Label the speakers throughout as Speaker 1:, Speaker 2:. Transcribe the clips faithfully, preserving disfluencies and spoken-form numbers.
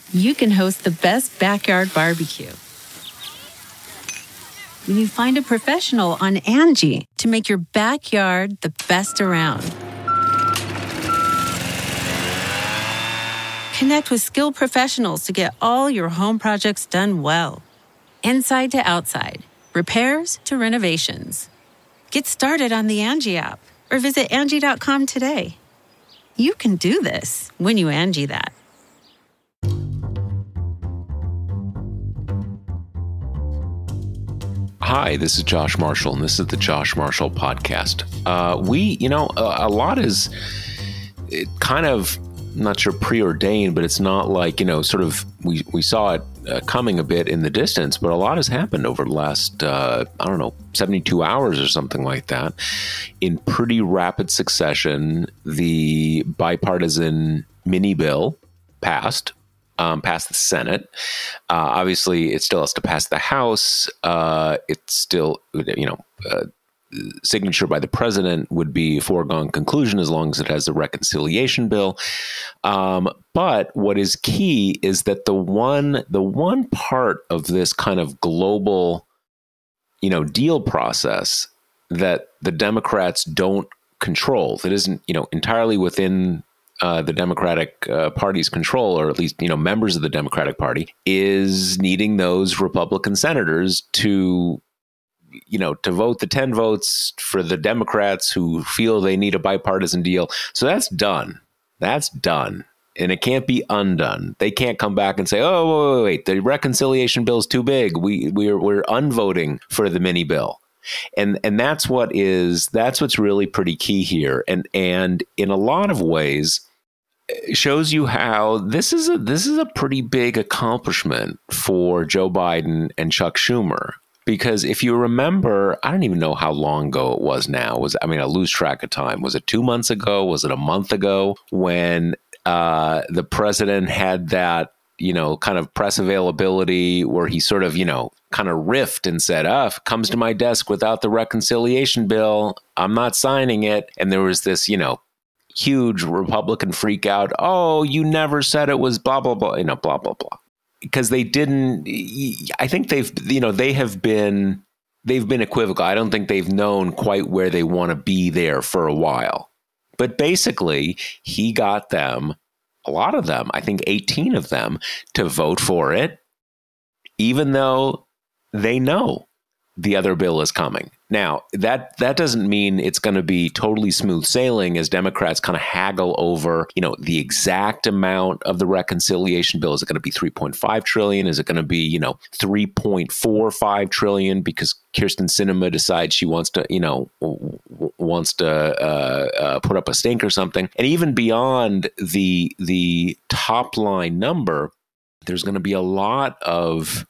Speaker 1: you can host the best backyard barbecue. When you find a professional on Angie to make your backyard the best around. Connect with skilled professionals to get all your home projects done well. Inside to outside, repairs to renovations. Get started on the Angie app or visit Angie dot com today. You can do this when you Angie that.
Speaker 2: Hi, this is Josh Marshall, and this is the Josh Marshall Podcast. Uh, we, you know, a, a lot is it kind of, I'm not sure preordained, but it's not like, you know, sort of, we, we saw it uh, coming a bit in the distance, but a lot has happened over the last, uh, I don't know, seventy-two hours or something like that. In pretty rapid succession, the bipartisan mini bill passed. Um, passed the Senate. Uh, obviously, it still has to pass the House. Uh, it's still, you know, uh, signature by the president would be a foregone conclusion as long as it has a reconciliation bill. Um, but what is key is that the one, the one part of this kind of global, you know, deal process that the Democrats don't control, that isn't, you know, entirely within Uh, the Democratic uh, Party's control, or at least, you know, members of the Democratic Party, is needing those Republican senators to, you know, to vote the ten votes for the Democrats who feel they need a bipartisan deal. So that's done. That's done. And it can't be undone. They can't come back and say, oh, wait, wait, wait, the reconciliation bill is too big. We, we're, we're unvoting for the mini bill. And and that's what is, that's what's really pretty key here. And, and in a lot of ways, shows you how this is a this is a pretty big accomplishment for Joe Biden and Chuck Schumer. Because if you remember, I don't even know how long ago it was now. Was I mean, I lose track of time. Was it two months ago? Was it a month ago when uh, the president had that, you know, kind of press availability where he sort of, you know, kind of riffed and said, oh, if it comes to my desk without the reconciliation bill, I'm not signing it. And there was this, you know, huge Republican freak out. Oh, you never said it was blah, blah, blah, you know, blah, blah, blah. Because they didn't, I think they've, you know, they have been, they've been equivocal. I don't think they've known quite where they want to be there for a while. But basically, he got them, a lot of them, I think eighteen of them, to vote for it, even though they know the other bill is coming. Now, that that doesn't mean it's going to be totally smooth sailing as Democrats kind of haggle over, you know, the exact amount of the reconciliation bill. Is it going to be three point five trillion? Is it going to be, you know, three point four five trillion because Kyrsten Sinema decides she wants to, you know, w- wants to uh, uh, put up a stink or something? And even beyond the the top line number, there's going to be a lot of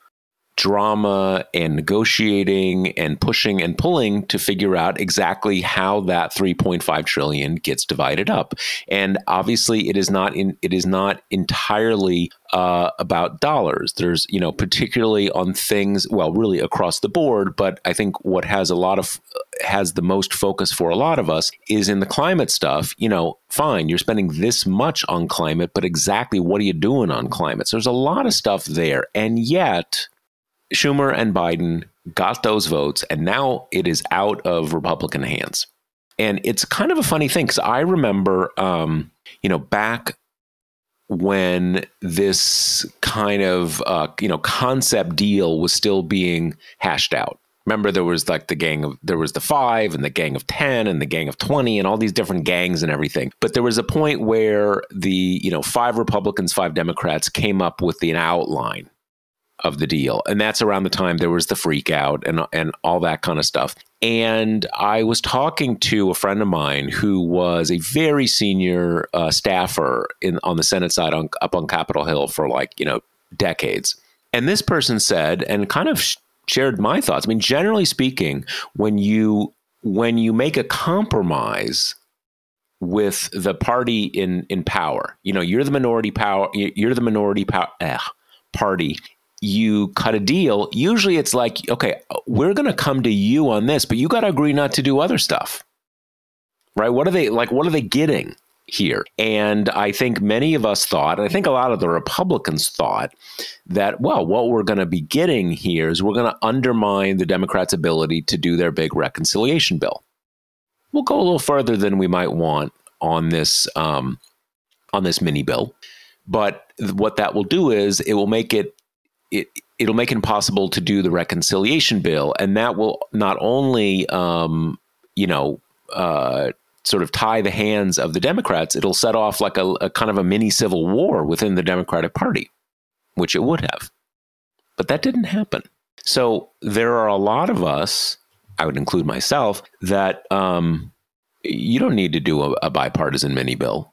Speaker 2: drama and negotiating and pushing and pulling to figure out exactly how that three point five trillion gets divided up. And obviously it is not in, it is not entirely uh, about dollars. There's, you know, particularly on things, well, really across the board, but I think what has a lot of, has the most focus for a lot of us is in the climate stuff. You know, fine, you're spending this much on climate, but exactly what are you doing on climate? So there's a lot of stuff there. And yet Schumer and Biden got those votes, and now it is out of Republican hands. And it's kind of a funny thing, because I remember, um, you know, back when this kind of, uh, you know, concept deal was still being hashed out. Remember, there was like the gang of, there was the five and the gang of ten and the gang of twenty and all these different gangs and everything. But there was a point where the, you know, five Republicans, five Democrats came up with the, an outline of the deal. And that's around the time there was the freak out and, and all that kind of stuff. And I was talking to a friend of mine who was a very senior uh, staffer in on the Senate side on, up on Capitol Hill for like, you know, decades. And this person said, and kind of sh- shared my thoughts. I mean, generally speaking, when you when you make a compromise with the party in, in power, you know, you're the minority power, you're the minority power, eh, party, you cut a deal, usually it's like, okay, we're going to come to you on this, but you got to agree not to do other stuff, right? What are they like? What are they getting here. And I think many of us thought, I think a lot of the Republicans thought that, well, what we're going to be getting here is we're going to undermine the Democrats' ability to do their big reconciliation bill. We'll go a little further than we might want on this um, on this mini bill. But what that will do is it will make it, it it'll make it impossible to do the reconciliation bill. And that will not only, um, you know, uh, sort of tie the hands of the Democrats, it'll set off like a, a kind of a mini civil war within the Democratic Party, which it would have. But that didn't happen. So there are a lot of us, I would include myself, that um, you don't need to do a, a bipartisan mini bill.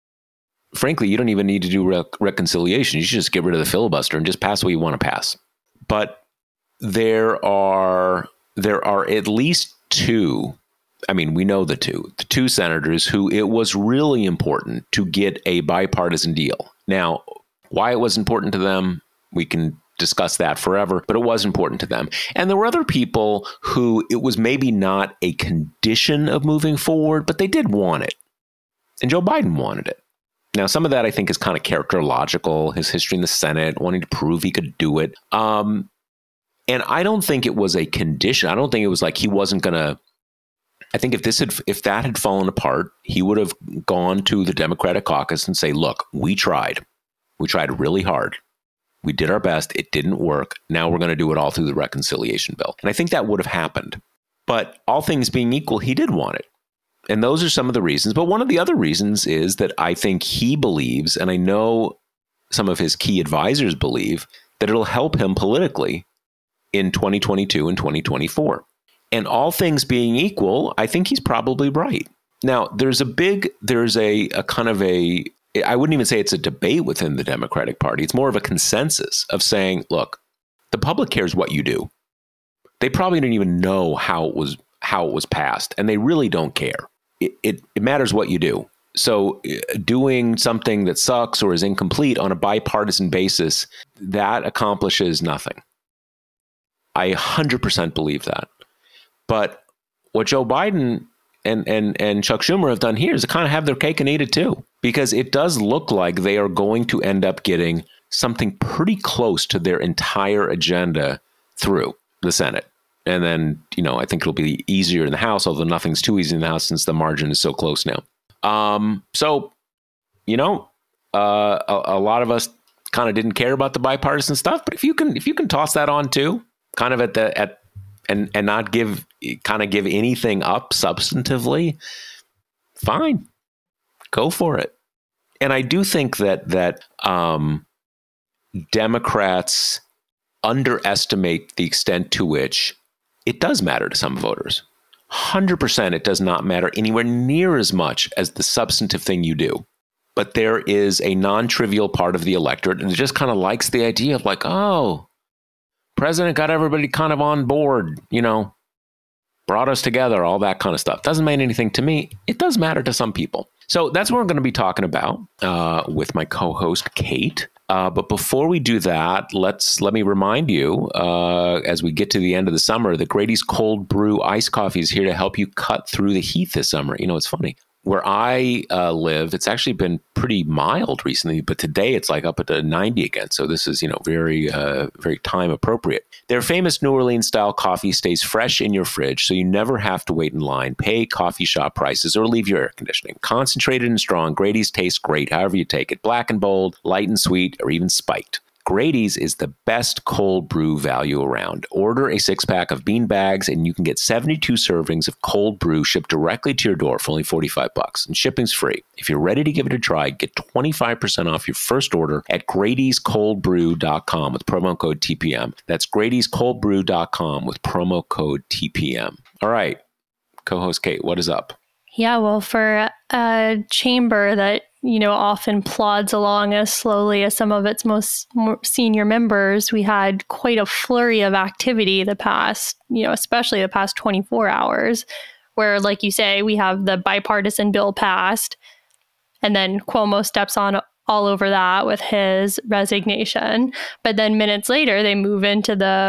Speaker 2: Frankly, you don't even need to do rec- reconciliation. You should just get rid of the filibuster and just pass what you want to pass. But there are there are at least two, I mean, we know the two, the two senators who it was really important to get a bipartisan deal. Now, why it was important to them, we can discuss that forever, but it was important to them. And there were other people who it was maybe not a condition of moving forward, but they did want it. And Joe Biden wanted it. Now, some of that I think is kind of characterological, his history in the Senate, wanting to prove he could do it. Um, and I don't think it was a condition. I don't think it was like he wasn't going to. I think if this had, if that had fallen apart, he would have gone to the Democratic caucus and say, look, we tried. We tried really hard. We did our best. It didn't work. Now we're going to do it all through the reconciliation bill. And I think that would have happened. But all things being equal, he did want it. And those are some of the reasons. But one of the other reasons is that I think he believes, and I know some of his key advisors believe, that it'll help him politically in twenty twenty-two and twenty twenty-four. And all things being equal, I think he's probably right. Now, there's a big, there's a, a kind of a, I wouldn't even say it's a debate within the Democratic Party. It's more of a consensus of saying, look, the public cares what you do. They probably didn't even know how it was how it was passed, and they really don't care. It, it, it matters what you do. So uh, doing something that sucks or is incomplete on a bipartisan basis, that accomplishes nothing. I one hundred percent believe that. But what Joe Biden and, and, and Chuck Schumer have done here is to kind of have their cake and eat it too, because it does look like they are going to end up getting something pretty close to their entire agenda through the Senate. And then, you know, I think it'll be easier in the House, although nothing's too easy in the House since the margin is so close now. Um, so, you know, uh, a, a lot of us kind of didn't care about the bipartisan stuff, but if you can, if you can toss that on too, kind of at the, at, and, and not give, kind of give anything up substantively, fine, go for it. And I do think that, that, um, Democrats underestimate the extent to which it does matter to some voters. one hundred percent it does not matter anywhere near as much as the substantive thing you do. But there is a non-trivial part of the electorate, and it just kind of likes the idea of like, oh, president got everybody kind of on board, you know, brought us together, all that kind of stuff. Doesn't mean anything to me. It does matter to some people. So that's what we're going to be talking about uh, with my co-host, Kate. Uh, but before we do that, let's let me remind you, uh, as we get to the end of the summer, that Grady's Cold Brew Iced Coffee is here to help you cut through the heat this summer. You know, it's funny. Where I uh, live, it's actually been pretty mild recently, but today it's like up at the ninety again. So this is, you know, very, uh, very time appropriate. Their famous New Orleans style coffee stays fresh in your fridge, so you never have to wait in line, pay coffee shop prices, or leave your air conditioning. Concentrated and strong, Grady's tastes great however you take it. Black and bold, light and sweet, or even spiked. Grady's is the best cold brew value around. Order a six-pack of bean bags, and you can get seventy-two servings of cold brew shipped directly to your door for only forty-five bucks, and shipping's free. If you're ready to give it a try, get twenty-five percent off your first order at Grady's Cold Brew dot com with promo code T P M. That's Grady's Cold Brew dot com with promo code T P M. All right, co-host Kate, what is up?
Speaker 3: Yeah, well, for a chamber that, you know, often plods along as slowly as some of its most senior members, we had quite a flurry of activity the past, you know, especially the past twenty-four hours, where, like you say, we have the bipartisan bill passed, and then Cuomo steps on all over that with his resignation. But then minutes later, they move into the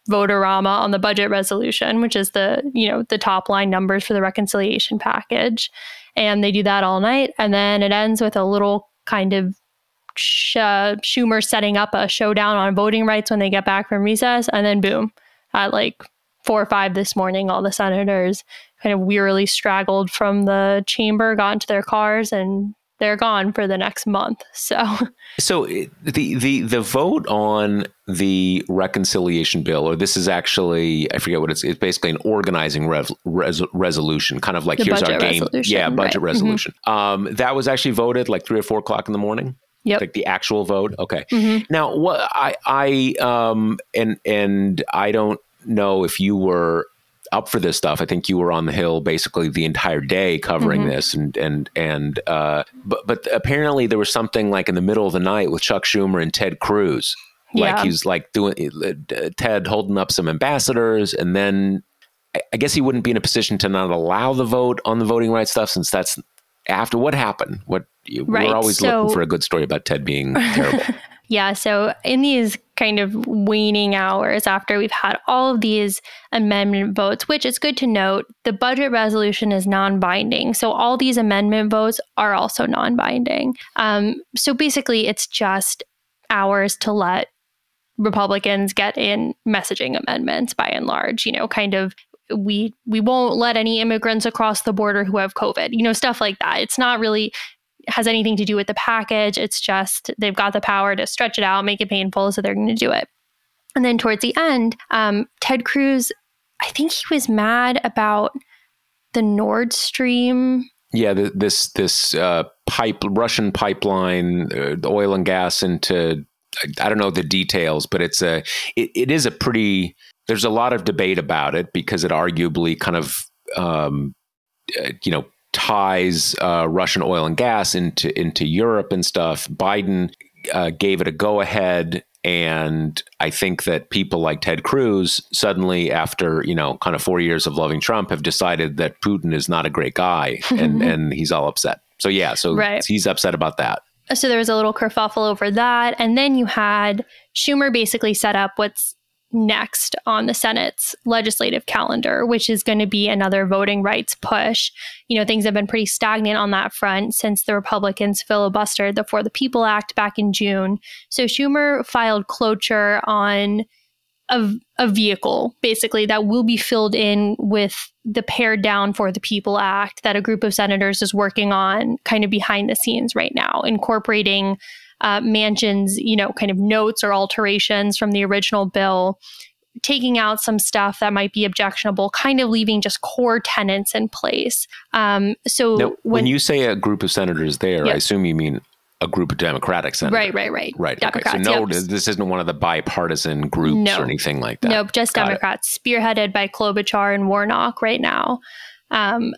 Speaker 3: vote-a-rama on the budget resolution, which is the, you know, the top line numbers for the reconciliation package. And they do that all night. And then it ends with a little kind of sh- uh, Schumer setting up a showdown on voting rights when they get back from recess. And then boom, at like four or five this morning, all the senators kind of wearily straggled from the chamber, got into their cars, and they're gone for the next month. So,
Speaker 2: so the the the vote on the reconciliation bill, or this is actually, I forget what it's, it's basically an organizing rev, res, resolution, kind of like
Speaker 3: the
Speaker 2: here's our game. Yeah, budget
Speaker 3: right.
Speaker 2: resolution.
Speaker 3: Mm-hmm.
Speaker 2: Um, that was actually voted like three or four o'clock in the morning.
Speaker 3: Yep.
Speaker 2: Like the actual vote. Okay.
Speaker 3: Mm-hmm.
Speaker 2: Now, what I, I, um, and, and I don't know if you were up for this stuff. I think you were on the Hill basically the entire day covering mm-hmm. this, and and and uh, but but apparently there was something like in the middle of the night with Chuck Schumer and Ted Cruz, like
Speaker 3: yeah.
Speaker 2: he was like doing uh, Ted holding up some ambassadors, and then I, I guess he wouldn't be in a position to not allow the vote on the voting rights stuff since that's after what happened. What
Speaker 3: right.
Speaker 2: we're always
Speaker 3: so,
Speaker 2: looking for a good story about Ted being terrible.
Speaker 3: Yeah. So in these kind of waning hours after we've had all of these amendment votes, which it's good to note, the budget resolution is non-binding. So all these amendment votes are also non-binding. Um, so basically, it's just hours to let Republicans get in messaging amendments by and large, you know, kind of we we won't let any immigrants across the border who have COVID, you know, stuff like that. It's not really has anything to do with the package. It's just they've got the power to stretch it out, make it painful, so they're going to do it. And then towards the end, um, Ted Cruz, I think he was mad about the Nord Stream.
Speaker 2: Yeah, the, this this uh, pipe Russian pipeline, uh, the oil and gas into I don't know the details, but it's a it, it is a pretty. There's a lot of debate about it because it arguably kind of um, uh, you know. ties uh, Russian oil and gas into into Europe and stuff. Biden uh, gave it a go ahead, and I think that people like Ted Cruz suddenly, after you know, kind of four years of loving Trump, have decided that Putin is not a great guy, and and he's all upset. So yeah, so
Speaker 3: right.
Speaker 2: he's upset about that.
Speaker 3: So there was a little kerfuffle over that, and then you had Schumer basically set up what's next on the Senate's legislative calendar, which is going to be another voting rights push. You know, things have been pretty stagnant on that front since the Republicans filibustered the For the People Act back in June. So Schumer filed cloture on a, a vehicle, basically, that will be filled in with the pared down For the People Act that a group of senators is working on kind of behind the scenes right now, incorporating Uh, Manchin's, you know, kind of notes or alterations from the original bill, taking out some stuff that might be objectionable, kind of leaving just core tenets in place. Um, so
Speaker 2: now,
Speaker 3: when,
Speaker 2: when you say a group of senators there,
Speaker 3: yep.
Speaker 2: I assume you mean a group of Democratic senators.
Speaker 3: Right, right, right.
Speaker 2: Right.
Speaker 3: Democrats,
Speaker 2: okay. So no,
Speaker 3: yep.
Speaker 2: this isn't one of the bipartisan groups
Speaker 3: no.
Speaker 2: or anything like that.
Speaker 3: Nope, just
Speaker 2: Got
Speaker 3: Democrats, it. spearheaded by Klobuchar and Warnock right now. Um,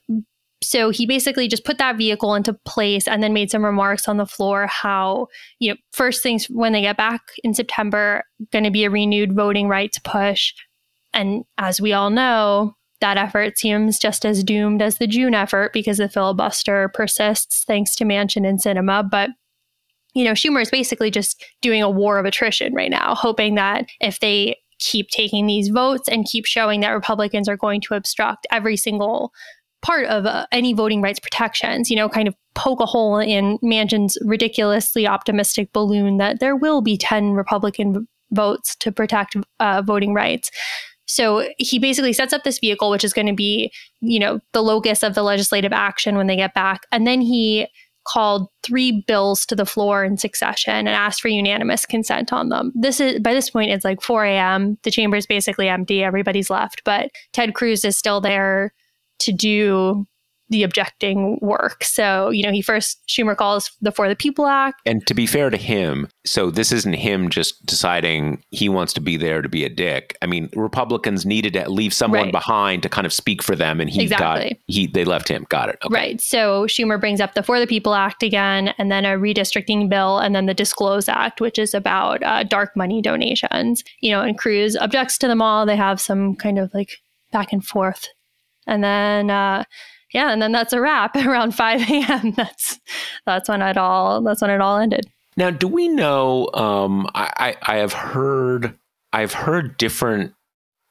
Speaker 3: So he basically just put that vehicle into place and then made some remarks on the floor how, you know, first things when they get back in September, going to be a renewed voting rights push. And as we all know, that effort seems just as doomed as the June effort because the filibuster persists thanks to Manchin and Sinema. But, you know, Schumer is basically just doing a war of attrition right now, hoping that if they keep taking these votes and keep showing that Republicans are going to obstruct every single part of uh, any voting rights protections, you know, kind of poke a hole in Manchin's ridiculously optimistic balloon that there will be ten Republican votes to protect uh, voting rights. So he basically sets up this vehicle, which is going to be, you know, the locus of the legislative action when they get back. And then he called three bills to the floor in succession and asked for unanimous consent on them. This is, by this point, it's like four a.m. The chamber is basically empty. Everybody's left. But Ted Cruz is still there to do the objecting work. So, you know, he first, Schumer calls the For the People Act.
Speaker 2: And to be fair to him, so this isn't him just deciding he wants to be there to be a dick. I mean, Republicans needed to leave someone
Speaker 3: right.
Speaker 2: behind to kind of speak for them, and he
Speaker 3: exactly.
Speaker 2: got, he they left him. Got it. Okay.
Speaker 3: Right. So Schumer brings up the For the People Act again, and then a redistricting bill, and then the Disclose Act, which is about uh, dark money donations. You know, and Cruz objects to them all. They have some kind of like back and forth. And then, uh, yeah, and then that's a wrap around five a.m. That's that's when it all that's when it all ended.
Speaker 2: Now, do we know? Um, I, I I have heard I've heard different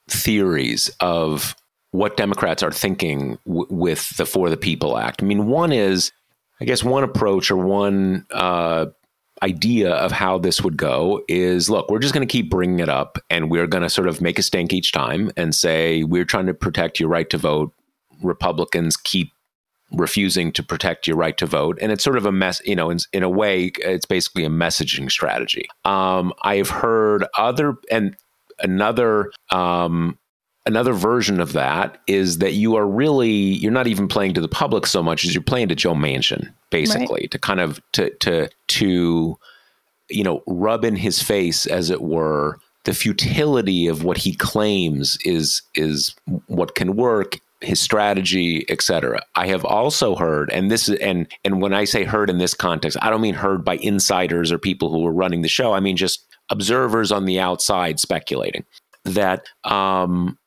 Speaker 2: theories of what Democrats are thinking w- with the For the People Act. I mean, one is, I guess, one approach or one uh, idea of how this would go is, look, we're just going to keep bringing it up, and we're going to sort of make a stink each time and say, we're trying to protect your right to vote. Republicans keep refusing to protect your right to vote. And it's sort of a mess, you know, in, in a way, it's basically a messaging strategy. Um, I've heard other, and another, um, another version of that is that you are really, you're not even playing to the public so much as you're playing to Joe Manchin, basically, right. to kind of, to, to, to, you know, rub in his face, as it were, the futility of what he claims is, is what can work, his strategy, et cetera. I have also heard, and this is, and and when I say heard in this context, I don't mean heard by insiders or people who were running the show. I mean just observers on the outside speculating that um,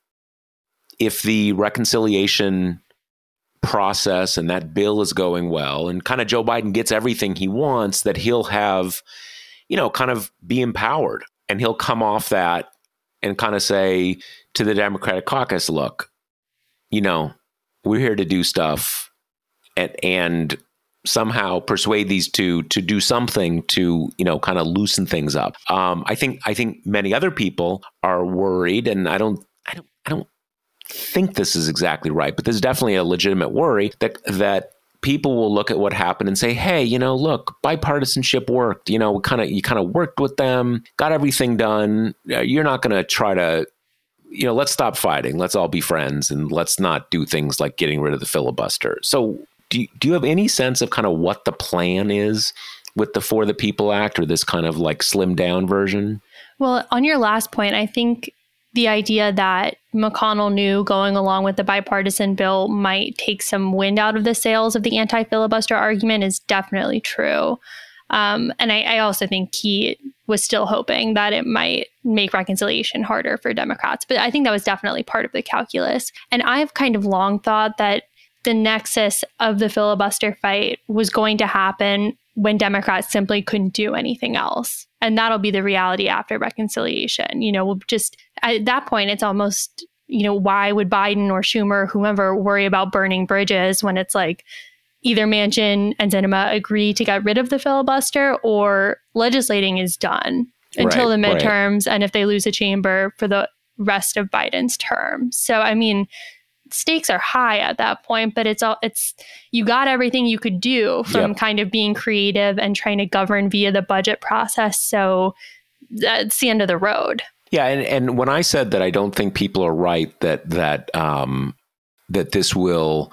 Speaker 2: if the reconciliation process and that bill is going well, and kind of Joe Biden gets everything he wants, that he'll have, you know, kind of be empowered, and he'll come off that and kind of say to the Democratic caucus, look, you know, we're here to do stuff and, and somehow persuade these two to do something to, you know, kind of loosen things up. Um, I think I think many other people are worried, and I don't I don't I don't think this is exactly right, but there's definitely a legitimate worry that that people will look at what happened and say, hey, you know, look, bipartisanship worked. You know, kind of you kind of worked with them, got everything done. You're not going to try to, you know, let's stop fighting. Let's all be friends, and let's not do things like getting rid of the filibuster. So do you, do you have any sense of kind of what the plan is with the For the People Act, or this kind of like slimmed down version?
Speaker 3: Well, on your last point, I think the idea that McConnell knew going along with the bipartisan bill might take some wind out of the sails of the anti-filibuster argument is definitely true. Um, and I, I also think he was still hoping that it might make reconciliation harder for Democrats. But I think that was definitely part of the calculus. And I've kind of long thought that the nexus of the filibuster fight was going to happen when Democrats simply couldn't do anything else. And that'll be the reality after reconciliation. You know, we'll just at that point, it's almost, you know, why would Biden or Schumer or whomever worry about burning bridges when it's like, either Manchin and Sinema agree to get rid of the filibuster, or legislating is done until right, the midterms, right. And if they lose a chamber for the rest of Biden's term. So, I mean, stakes are high at that point, but it's all it's you got everything you could do from yep. kind of being creative and trying to govern via the budget process. So that's the end of the road.
Speaker 2: Yeah, and and when I said that I don't think people are right that that um, that this will.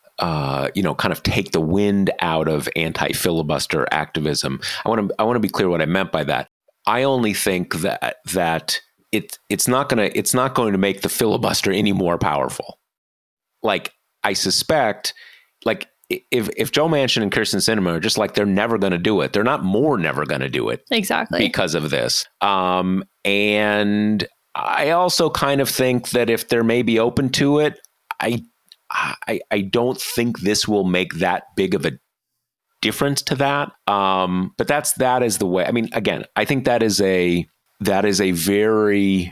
Speaker 2: Uh, you know, kind of take the wind out of anti-filibuster activism. I want to I want to be clear what I meant by that. I only think that that it it's not gonna it's not going to make the filibuster any more powerful. Like, I suspect, like if if Joe Manchin and Kyrsten Sinema are just like, they're never going to do it. They're not more never going to do it
Speaker 3: exactly
Speaker 2: because of this. Um, and I also kind of think that if they're maybe open to it, I. I, I don't think this will make that big of a difference to that. Um, but that's that is the way. I mean, again, I think that is a that is a very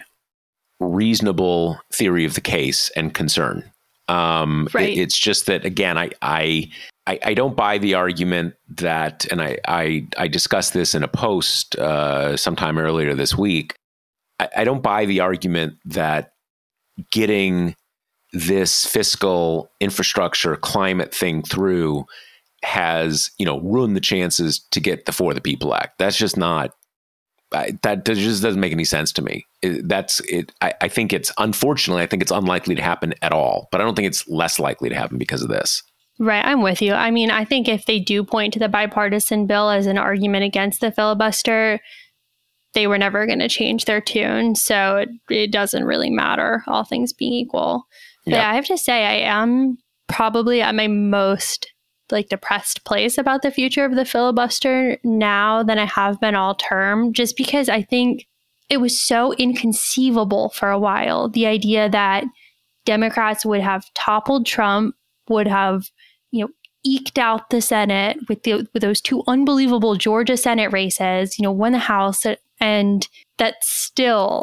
Speaker 2: reasonable theory of the case and concern. Um,
Speaker 3: right.
Speaker 2: it, it's just that, again, I, I I I don't buy the argument that, and I I, I discussed this in a post uh, sometime earlier this week. I, I don't buy the argument that getting this fiscal infrastructure climate thing through has, you know, ruined the chances to get the For the People Act. That's just not, I, that just doesn't make any sense to me. It, that's it. I, I think it's, unfortunately, I think it's unlikely to happen at all, but I don't think it's less likely to happen because of this.
Speaker 3: Right. I'm with you. I mean, I think if they do point to the bipartisan bill as an argument against the filibuster, they were never going to change their tune. So it, it doesn't really matter, all things being equal. But yep. I have to say, I am probably at my most like depressed place about the future of the filibuster now than I have been all term, just because I think it was so inconceivable for a while. The idea that Democrats would have toppled Trump, would have, you know, eked out the Senate with the with those two unbelievable Georgia Senate races, you know, won the House, and that still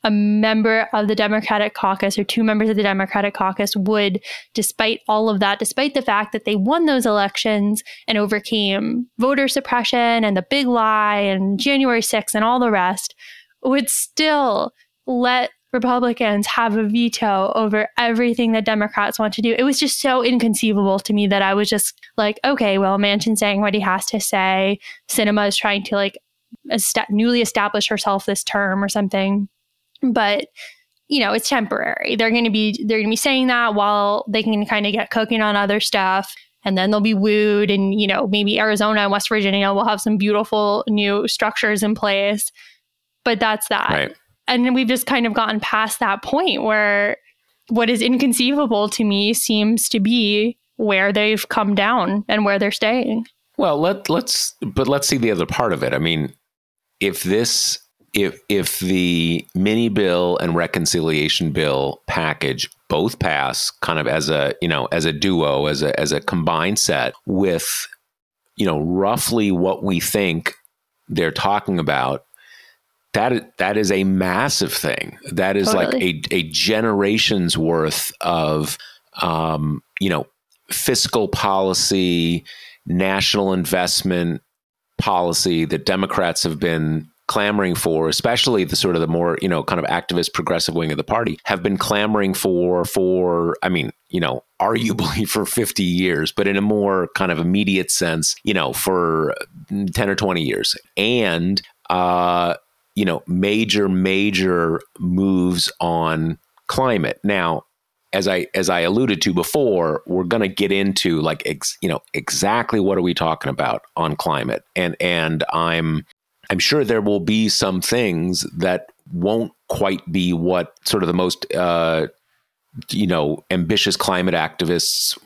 Speaker 3: a member of the Democratic caucus or two members of the Democratic caucus would, despite all of that, despite the fact that they won those elections and overcame voter suppression and the big lie and January sixth and all the rest, would still let Republicans have a veto over everything that Democrats want to do. It was just so inconceivable to me that I was just like, okay, well, Manchin's saying what he has to say. Sinema is trying to like est- newly establish herself this term or something. But, you know, it's temporary. They're going to be they're going to be saying that while they can kind of get cooking on other stuff. And then they'll be wooed. And, you know, maybe Arizona and West Virginia will have some beautiful new structures in place. But that's that.
Speaker 2: Right.
Speaker 3: And we've just kind of gotten past that point where what is inconceivable to me seems to be where they've come down and where they're staying.
Speaker 2: Well, let, let's but let's see the other part of it. I mean, if this if if the mini bill and reconciliation bill package both pass kind of as a, you know, as a duo, as a as a combined set with, you know, roughly what we think they're talking about, That that is a massive thing. That is totally. like a, a generation's worth of, um, you know, fiscal policy, national investment policy that Democrats have been clamoring for, especially the sort of the more, you know, kind of activist progressive wing of the party, have been clamoring for, for, I mean, you know, arguably for fifty years, but in a more kind of immediate sense, you know, for ten or twenty years. And, uh, you know, major, major moves on climate. Now, as I as I alluded to before, we're going to get into like, ex, you know, exactly what are we talking about on climate, and and I'm I'm sure there will be some things that won't quite be what sort of the most uh, you know ambitious climate activists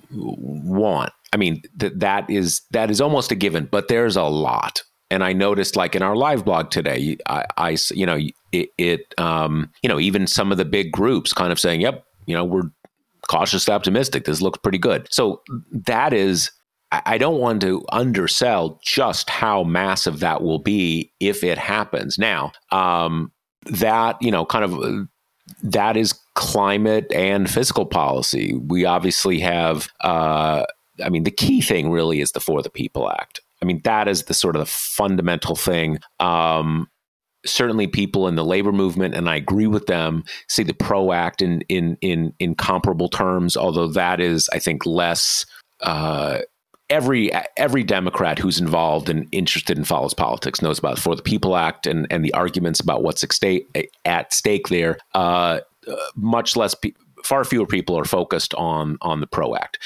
Speaker 2: want. I mean, that that is that is almost a given, but there's a lot. And I noticed, like in our live blog today, I, I you know, it, it um, you know, even some of the big groups kind of saying, "Yep, you know, we're cautiously optimistic. This looks pretty good." So that is, I don't want to undersell just how massive that will be if it happens. Now, um, that you know, kind of that is climate and fiscal policy. We obviously have. Uh, I mean, the key thing really is the For the People Act. I mean, that is the sort of the fundamental thing. Um, certainly people in the labor movement, and I agree with them, see the PRO Act in in in in comparable terms, although that is, I think, less uh, every every Democrat who's involved and interested in follows politics knows about For the People Act and, and the arguments about what's at stake, at stake there. Uh, much less, pe- far fewer people are focused on on the PRO Act.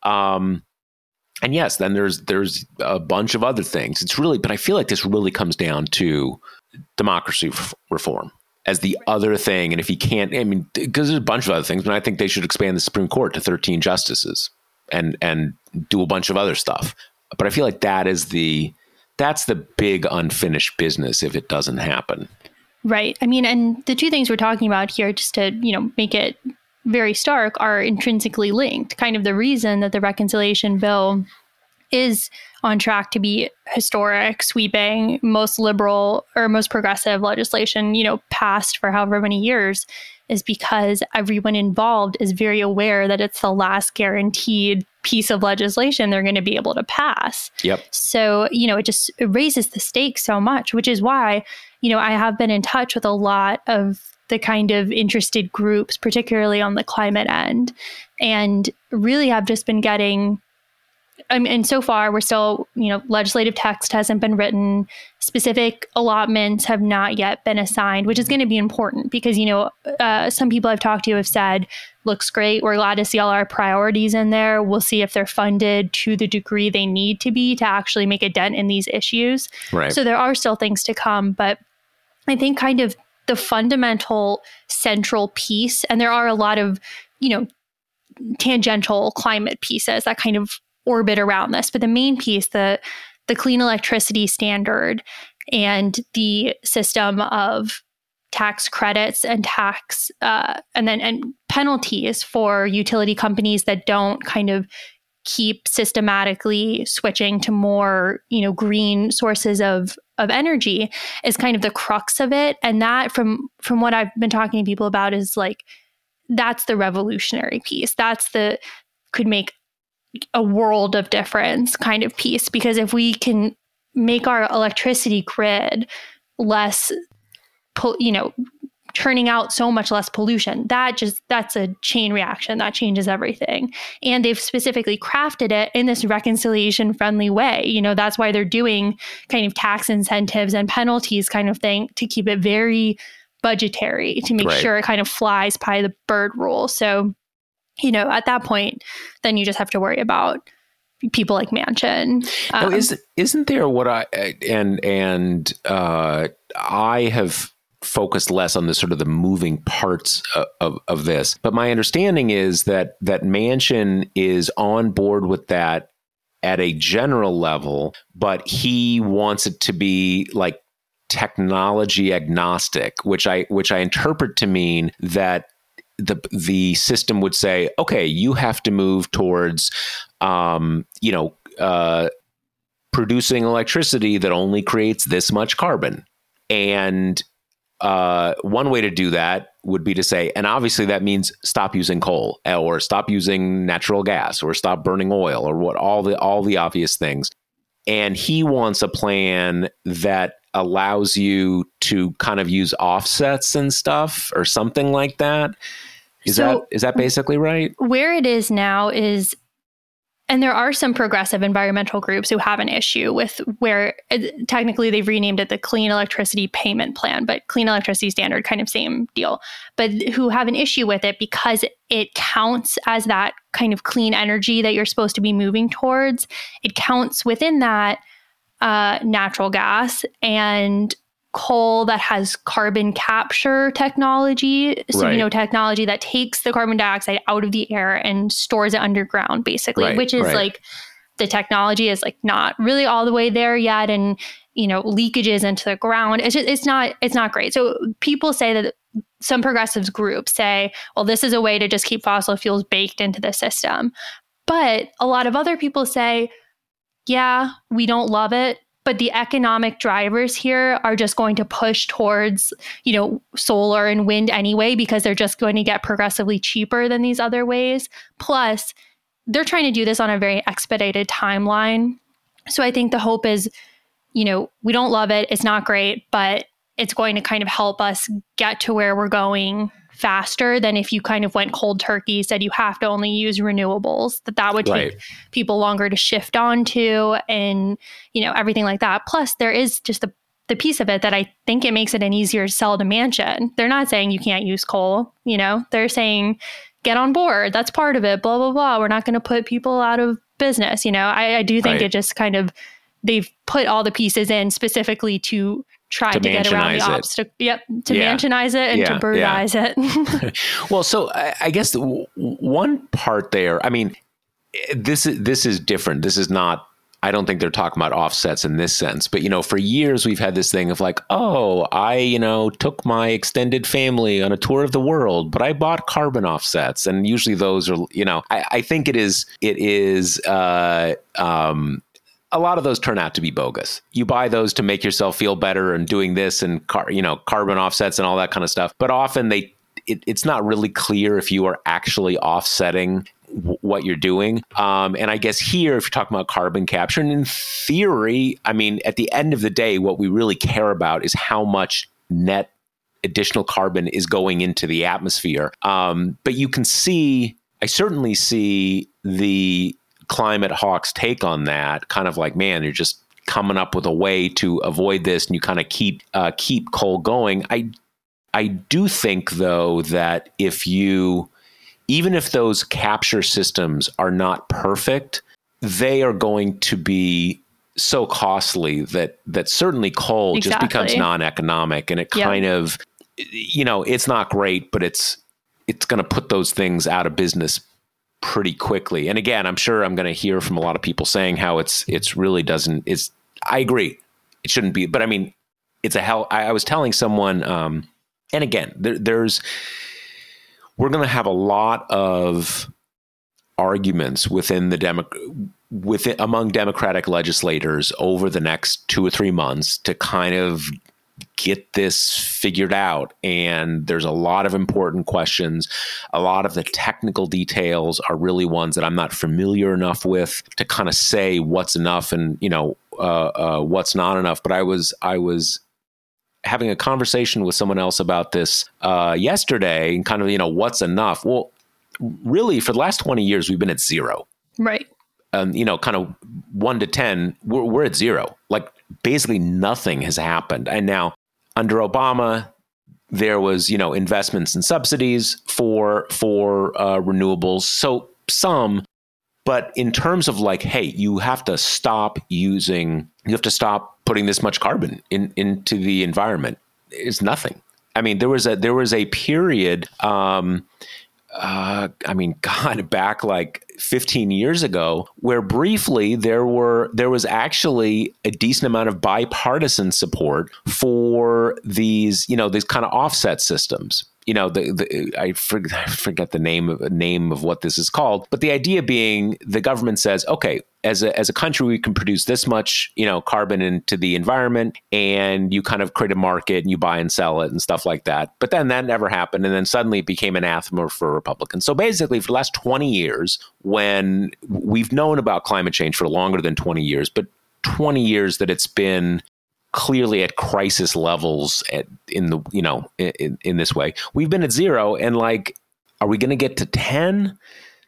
Speaker 2: Um, And yes, then there's there's a bunch of other things. It's really, but I feel like this really comes down to democracy f- reform as the other thing. And if you can't, I mean, because there's a bunch of other things, but I think they should expand the Supreme Court to thirteen justices and and do a bunch of other stuff. But I feel like that is the that's the big unfinished business if it doesn't happen.
Speaker 3: Right. I mean, and the two things we're talking about here, just to, you know, make it very stark, are intrinsically linked. Kind of the reason that the reconciliation bill is on track to be historic, sweeping, most liberal or most progressive legislation, you know, passed for however many years, is because everyone involved is very aware that it's the last guaranteed piece of legislation they're going to be able to pass.
Speaker 2: Yep.
Speaker 3: So, you know, it just it raises the stakes so much, which is why, you know, I have been in touch with a lot of the kind of interested groups, particularly on the climate end, and really have just been getting, I mean, and so far we're still, you know, legislative text hasn't been written, specific allotments have not yet been assigned, which is going to be important because, you know, uh, some people I've talked to have said, looks great, we're glad to see all our priorities in there. We'll see if they're funded to the degree they need to be to actually make a dent in these issues.
Speaker 2: Right.
Speaker 3: So there are still things to come, but I think kind of the fundamental central piece, and there are a lot of, you know, tangential climate pieces that kind of orbit around this, but the main piece, the the clean electricity standard and the system of tax credits and tax uh, and then and penalties for utility companies that don't kind of keep systematically switching to more, you know, green sources of of energy is kind of the crux of it. And that from from what I've been talking to people about is like, that's the revolutionary piece. That's the could make a world of difference kind of piece. Because if we can make our electricity grid less, you know, turning out so much less pollution, that just, that's a chain reaction that changes everything. And they've specifically crafted it in this reconciliation friendly way. You know, that's why they're doing kind of tax incentives and penalties kind of thing to keep it very budgetary, to make
Speaker 2: right.
Speaker 3: sure it kind of flies by the bird rule. So, you know, at that point, then you just have to worry about people like Manchin. Um,
Speaker 2: now, is, isn't there what I, and, and uh, I have focused less on the sort of the moving parts of, of, of this. But my understanding is that that Manchin is on board with that at a general level, but he wants it to be like technology agnostic, which I which I interpret to mean that the the system would say, okay, you have to move towards, um, you know, uh, producing electricity that only creates this much carbon. And uh, one way to do that would be to say, and obviously that means stop using coal or stop using natural gas or stop burning oil or what all the all the obvious things. And he wants a plan that allows you to kind of use offsets and stuff or something like that. Is
Speaker 3: so
Speaker 2: that is that basically right?
Speaker 3: Where it is now is, and there are some progressive environmental groups who have an issue with where it, technically they've renamed it the Clean Electricity Payment Plan, but Clean Electricity Standard, kind of same deal, but who have an issue with it because it counts as that kind of clean energy that you're supposed to be moving towards. It counts within that uh, natural gas and coal that has carbon capture technology. So,
Speaker 2: right.
Speaker 3: you know, technology that takes the carbon dioxide out of the air and stores it underground, basically,
Speaker 2: right,
Speaker 3: which is
Speaker 2: right.
Speaker 3: like the technology is like not really all the way there yet. And, you know, leakages into the ground. It's just, it's not, it's not great. So people say that some progressives groups say, well, this is a way to just keep fossil fuels baked into the system. But a lot of other people say, yeah, we don't love it, but the economic drivers here are just going to push towards, you know, solar and wind anyway, because they're just going to get progressively cheaper than these other ways. Plus, they're trying to do this on a very expedited timeline. So I think the hope is, you know, we don't love it. It's not great, but it's going to kind of help us get to where we're going faster than if you kind of went cold turkey, said you have to only use renewables, that that would take right. people longer to shift onto and, you know, everything like that. Plus, there is just the, the piece of it that I think it makes it an easier sell to Manchin. They're not saying you can't use coal, you know, they're saying get on board. That's part of it, blah, blah, blah. We're not going to put people out of business. You know, I, I do think right. it just kind of, they've put all the pieces in specifically to try to, to get around the obstacle. Yep. To yeah. Manchinize it and yeah. to birdize yeah. it.
Speaker 2: Well, so I, I guess the w- one part there, I mean, this is, this is different. This is not, I don't think they're talking about offsets in this sense, but, you know, for years we've had this thing of like, oh, I, you know, took my extended family on a tour of the world, but I bought carbon offsets. And usually those are, you know, I, I think it is, it is, uh, um, a lot of those turn out to be bogus. You buy those to make yourself feel better and doing this and car, you know, carbon offsets and all that kind of stuff. But often they, it, it's not really clear if you are actually offsetting w- what you're doing. Um, and I guess here, if you're talking about carbon capture, and in theory, I mean, at the end of the day, what we really care about is how much net additional carbon is going into the atmosphere. Um, but you can see, I certainly see the climate hawks take on that, kind of like, man, you're just coming up with a way to avoid this, and you kind of keep uh, keep coal going. I I do think, though, that if you, even if those capture systems are not perfect, they are going to be so costly that that certainly coal exactly. just becomes non-economic, and it kind yep. of, you know, it's not great, but it's it's going to put those things out of business pretty quickly. And again, I'm sure I'm going to hear from a lot of people saying how it's, it's really doesn't, it's, I agree. It shouldn't be, but I mean, it's a hell. I, I was telling someone, um, and again, there, there's, we're going to have a lot of arguments within the Demo- within among Democratic legislators over the next two or three months to kind of get this figured out. And there's a lot of important questions. A lot of the technical details are really ones that I'm not familiar enough with to kind of say what's enough and, you know, uh, uh, what's not enough. But I was, I was having a conversation with someone else about this uh, yesterday and kind of, you know, what's enough? Well, really for the last twenty years, we've been at zero.
Speaker 3: Right.
Speaker 2: Um, you know, kind of one to ten, we're, we're at zero. Like basically nothing has happened. And now under Obama, there was, you know, investments and subsidies for, for uh, renewables. So some, but in terms of like, hey, you have to stop using, you have to stop putting this much carbon in, into the environment. It's nothing. I mean, there was a, there was a period, um, Uh, I mean, God, back like fifteen years ago, where briefly there were there was actually a decent amount of bipartisan support for these, you know, these kind of offset systems. You know, the, the I, forget, I forget the name of name of what this is called, but the idea being the government says, okay, as a as a country, we can produce this much, you know, carbon into the environment, and you kind of create a market and you buy and sell it and stuff like that. But then that never happened, and then suddenly it became anathema for Republicans. So basically, for the last twenty years, when we've known about climate change for longer than twenty years, but twenty years that it's been clearly at crisis levels at, in the, you know, in, in this way, we've been at zero. And like, are we going to get to ten?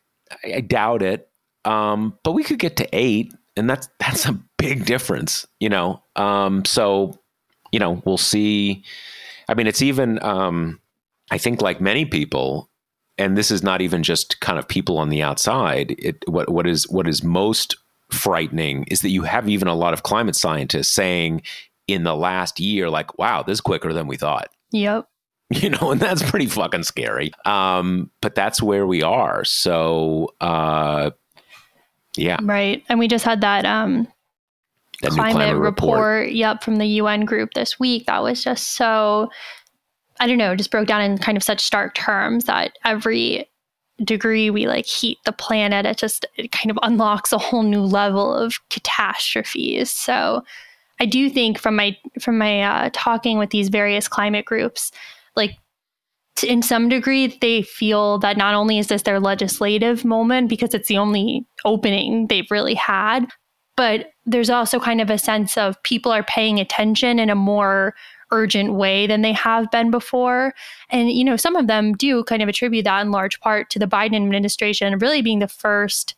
Speaker 2: I, I doubt it. Um, but we could get to eight, and that's, that's a big difference, you know? Um, so, you know, we'll see. I mean, it's even, um, I think like many people, and this is not even just kind of people on the outside, it, what, what is, what is most frightening is that you have even a lot of climate scientists saying in the last year, like, wow, this is quicker than we thought.
Speaker 3: Yep.
Speaker 2: You know, and that's pretty fucking scary. Um, but that's where we are. So, uh, yeah.
Speaker 3: Right. And we just had that, um,
Speaker 2: that
Speaker 3: climate,
Speaker 2: climate report.
Speaker 3: report, yep, from the U N group this week. That was just so, I don't know, just broke down in kind of such stark terms that every degree we like heat the planet, it just it kind of unlocks a whole new level of catastrophes. So I do think from my from my uh, talking with these various climate groups, like t- in some degree, they feel that not only is this their legislative moment because it's the only opening they've really had, but there's also kind of a sense of people are paying attention in a more urgent way than they have been before. And, you know, some of them do kind of attribute that in large part to the Biden administration really being the first,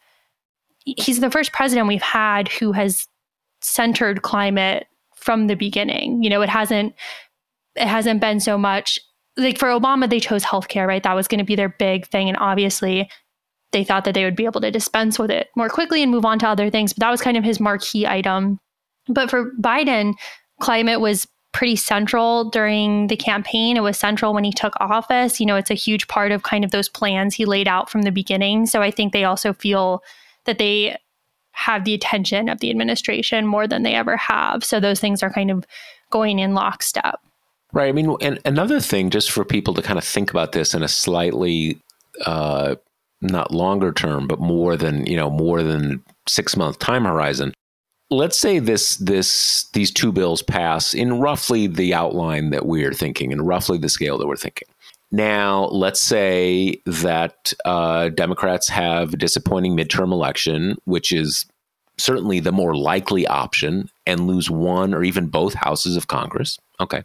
Speaker 3: he's the first president we've had who has centered climate from the beginning. You know, it hasn't, it hasn't been so much like for Obama, they chose healthcare, right? That was going to be their big thing. And obviously they thought that they would be able to dispense with it more quickly and move on to other things. But that was kind of his marquee item. But for Biden, climate was pretty central during the campaign. It was central when he took office. You know, it's a huge part of kind of those plans he laid out from the beginning. So I think they also feel that they have the attention of the administration more than they ever have. So those things are kind of going in lockstep.
Speaker 2: Right. I mean, and another thing, just for people to kind of think about this in a slightly, uh, not longer term, but more than, you know, more than six month time horizon. Let's say this, this, these two bills pass in roughly the outline that we're thinking and roughly the scale that we're thinking. Now, let's say that uh, Democrats have a disappointing midterm election, which is certainly the more likely option, and lose one or even both houses of Congress. Okay.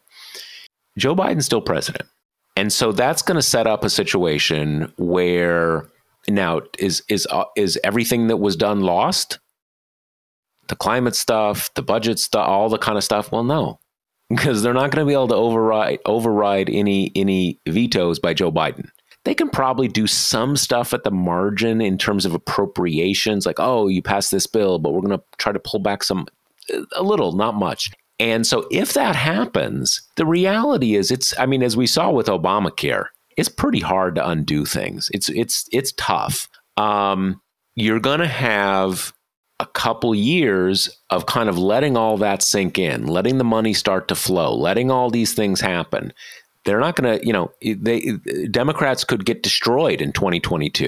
Speaker 2: Joe Biden's still president. And so that's going to set up a situation where now is, is, uh, is everything that was done lost? The climate stuff, the budget stuff, all the kind of stuff? Well, no, because they're not going to be able to override override any any vetoes by Joe Biden. They can probably do some stuff at the margin in terms of appropriations, like, oh, you passed this bill, but we're going to try to pull back some, a little, not much. And so if that happens, the reality is it's, I mean, as we saw with Obamacare, it's pretty hard to undo things. It's it's it's tough. Um, you're going to have a couple years of kind of letting all that sink in, letting the money start to flow, letting all these things happen. They're not going to, you know, they Democrats could get destroyed in twenty twenty-two.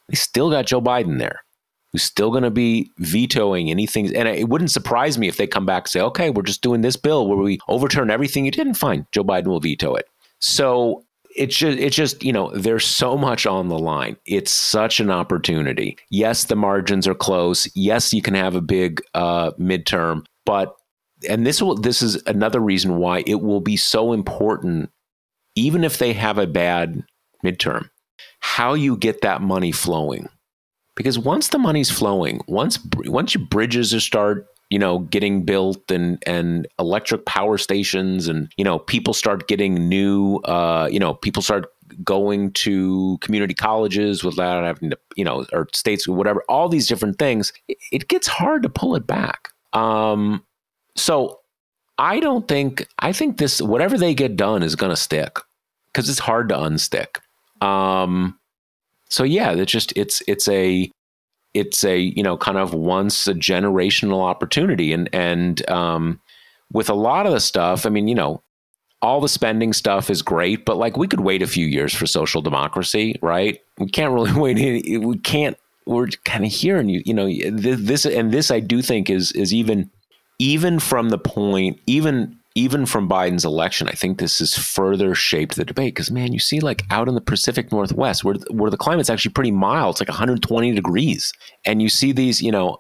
Speaker 2: they still got Joe Biden there, who's still going to be vetoing anything. And it wouldn't surprise me if they come back and say, okay, we're just doing this bill where we overturn everything you did, and fine, Joe Biden will veto it. So it's just, it's just, you know, there's so much on the line. It's such an opportunity. Yes, the margins are close. Yes, you can have a big uh, midterm, but, and this will, this is another reason why it will be so important, even if they have a bad midterm, how you get that money flowing. Because once the money's flowing, once, once your bridges are start, you know, getting built and, and electric power stations and, you know, people start getting new, uh, you know, people start going to community colleges without having to, you know, or states or whatever, all these different things, it, it gets hard to pull it back. Um, so I don't think, I think this, whatever they get done is going to stick because it's hard to unstick. Um, so yeah, it's just, it's, it's a, it's a, you know, kind of once a generational opportunity. And, and, um, with a lot of the stuff, I mean, you know, all the spending stuff is great, but like we could wait a few years for social democracy, right? We can't really wait. Any, we can't, we're kind of hearing you, you know, this, and this I do think is, is even, even from the point, even, even from Biden's election, I think this has further shaped the debate because, man, you see like out in the Pacific Northwest where, where the climate's actually pretty mild, it's like one hundred twenty degrees. And you see these, you know,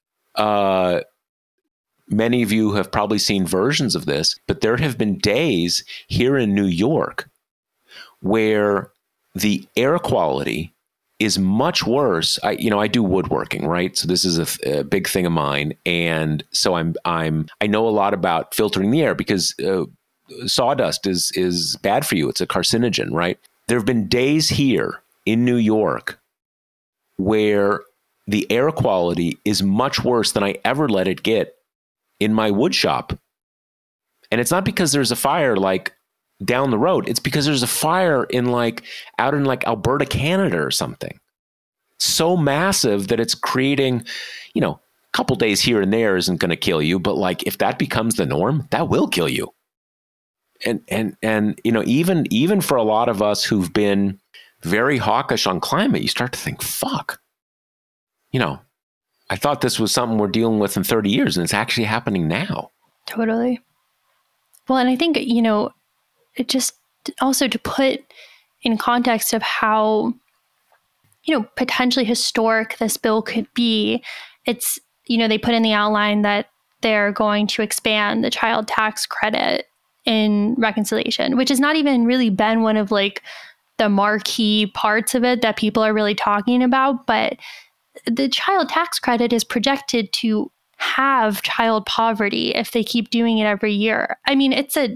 Speaker 2: uh, many of you have probably seen versions of this, but there have been days here in New York where the air quality is much worse. I, you know, I do woodworking, right? So this is a, a big thing of mine. And so I'm, I'm, I know a lot about filtering the air because uh, sawdust is, is bad for you. It's a carcinogen, right? There have been days here in New York where the air quality is much worse than I ever let it get in my wood shop. And it's not because there's a fire like down the road. It's because there's a fire in like out in like Alberta, Canada or something. So massive that it's creating, you know, a couple days here and there isn't going to kill you. But like if that becomes the norm, that will kill you. And, and, and, you know, even, even for a lot of us who've been very hawkish on climate, you start to think, fuck, you know, I thought this was something we're dealing with in thirty years and it's actually happening now.
Speaker 3: Totally. Well, and I think, you know, it just also to put in context of how, you know, potentially historic this bill could be. It's, you know, they put in the outline that they're going to expand the child tax credit in reconciliation, which has not even really been one of like the marquee parts of it that people are really talking about. But the child tax credit is projected to have child poverty if they keep doing it every year. I mean, it's a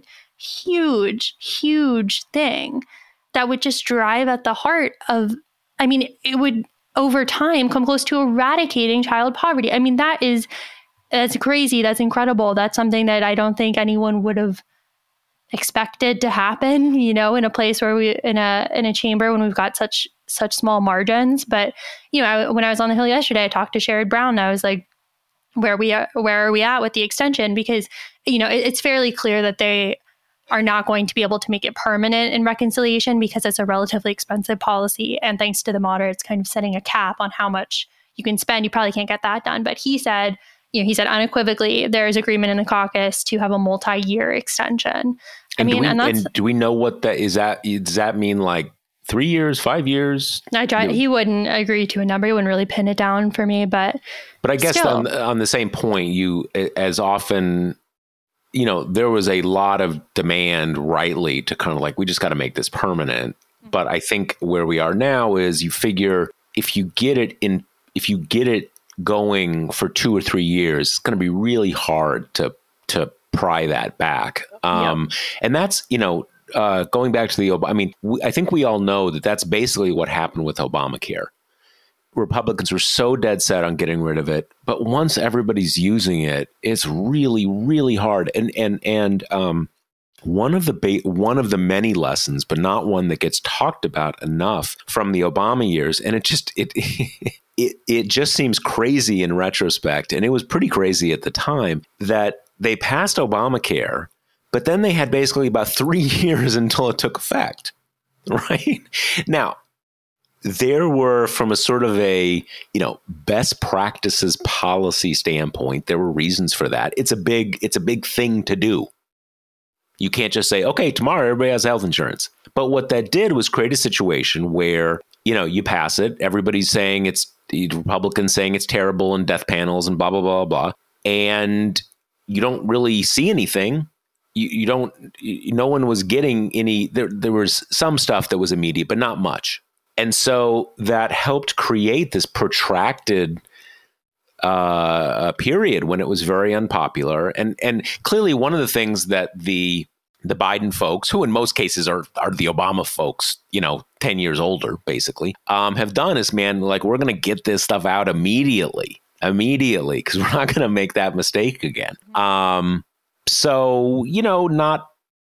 Speaker 3: huge, huge thing that would just drive at the heart of, I mean, it would over time come close to eradicating child poverty. I mean, that is, that's crazy. That's incredible. That's something that I don't think anyone would have expected to happen, you know, in a place where we, in a, in a chamber when we've got such, such small margins. But, you know, I, when I was on the Hill yesterday, I talked to Sherrod Brown and I was like, where we are, where are we at with the extension? Because, you know, it, it's fairly clear that they are not going to be able to make it permanent in reconciliation because it's a relatively expensive policy. And thanks to the moderates kind of setting a cap on how much you can spend, you probably can't get that done. But he said, you know, he said unequivocally, there is agreement in the caucus to have a multi-year extension. I
Speaker 2: and
Speaker 3: mean,
Speaker 2: do we,
Speaker 3: and that's,
Speaker 2: and do we know what that is? That does that mean like three years, five years?
Speaker 3: I tried, he wouldn't agree to a number. He wouldn't really pin it down for me, but
Speaker 2: but I guess
Speaker 3: still.
Speaker 2: on, on the same point, you as often, you know, there was a lot of demand rightly to kind of like, we just got to make this permanent. Mm-hmm. But I think where we are now is you figure if you get it in, if you get it going for two or three years, it's going to be really hard to, to pry that back. Um, yep. And that's, you know, uh, going back to the, I mean, we, I think we all know that that's basically what happened with Obamacare. Republicans were so dead set on getting rid of it, but once everybody's using it, it's really, really hard. And and and um, one of the ba- one of the many lessons, but not one that gets talked about enough from the Obama years, and it just it it it just seems crazy in retrospect, and it was pretty crazy at the time that they passed Obamacare, but then they had basically about three years until it took effect. Right now. there were, from a sort of a, you know, best practices policy standpoint, there were reasons for that. It's a big, it's a big thing to do. You can't just say, okay, tomorrow everybody has health insurance. But what that did was create a situation where, you know, you pass it, everybody's saying it's, the Republicans saying it's terrible and death panels and blah, blah, blah, blah. And you don't really see anything. You, you don't, you, no one was getting any, there, there was some stuff that was immediate, but not much. And so that helped create this protracted uh, period when it was very unpopular. And and clearly one of the things that the the Biden folks, who in most cases are are the Obama folks, you know, ten years older, basically, um, have done is, man, like, we're going to get this stuff out immediately, immediately, because we're not going to make that mistake again. Um, so, you know, not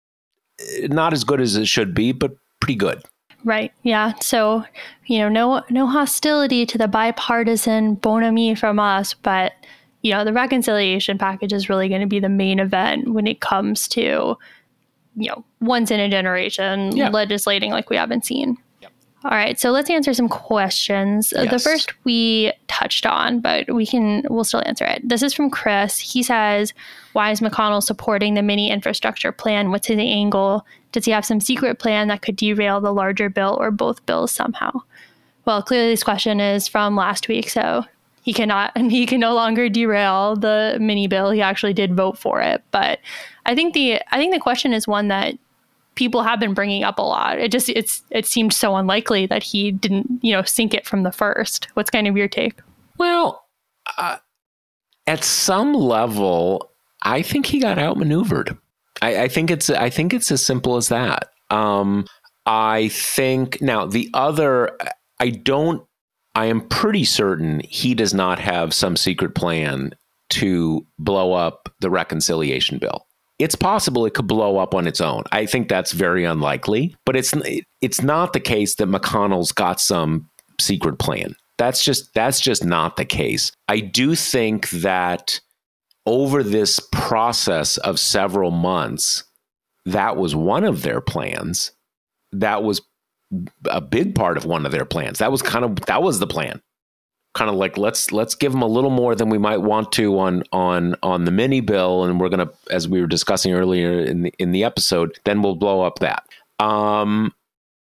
Speaker 2: not as good as it should be, but pretty good.
Speaker 3: Right. Yeah. So, you know, no no hostility to the bipartisan bonhomie from us, but, you know, the reconciliation package is really going to be the main event when it comes to, you know, once in a generation yeah. legislating like we haven't seen. Yep. All right. So let's answer some questions. Yes. The first we touched on, but we can, we'll still answer it. This is from Chris. He says, why is McConnell supporting the mini infrastructure plan? What's his angle? Does he have some secret plan that could derail the larger bill or both bills somehow? Well, clearly this question is from last week, so he cannot, and he can no longer derail the mini bill. He actually did vote for it, but I think the I think the question is one that people have been bringing up a lot. It just it's it seemed so unlikely that he didn't, you know, sink it from the first. What's kind of your take?
Speaker 2: Well, uh, at some level, I think he got outmaneuvered. I, I think it's I think it's as simple as that. Um, I think now the other, I don't, I am pretty certain he does not have some secret plan to blow up the reconciliation bill. It's possible it could blow up on its own. I think that's very unlikely, but it's it's not the case that McConnell's got some secret plan. That's just that's just not the case. I do think that over this process of several months, that was one of their plans. That was a big part of one of their plans. That was kind of, that was the plan. Kind of like, let's, let's give them a little more than we might want to on, on, on the mini bill. And we're going to, as we were discussing earlier in the, in the episode, then we'll blow up that. Um,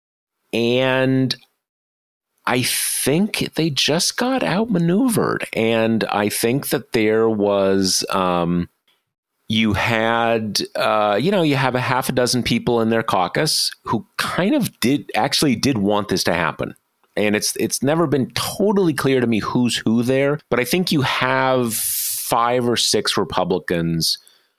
Speaker 2: and I think they just got outmaneuvered. And I think that there was, um, you had, uh, you know, you have a half a dozen people in their caucus who kind of did actually did want this to happen. And it's it's never been totally clear to me who's who there. But I think you have five or six Republicans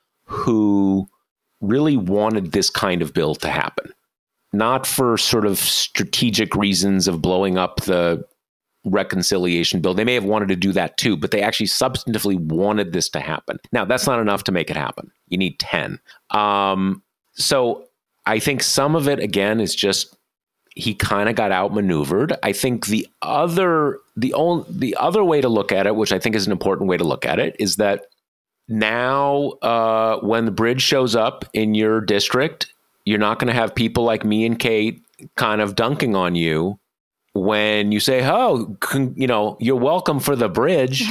Speaker 2: who really wanted this kind of bill to happen. Not for sort of strategic reasons of blowing up the reconciliation bill. They may have wanted to do that too, but they actually substantively wanted this to happen. Now, that's not enough to make it happen. You need ten. Um, so I think some of it, again, is just he kind of got outmaneuvered. I think the other, the only, the other way to look at it, which I think is an important way to look at it, is that now uh, when the bridge shows up in your district, you're not going to have people like me and Kate kind of dunking on you when you say, oh, con- you know, you're welcome for the bridge.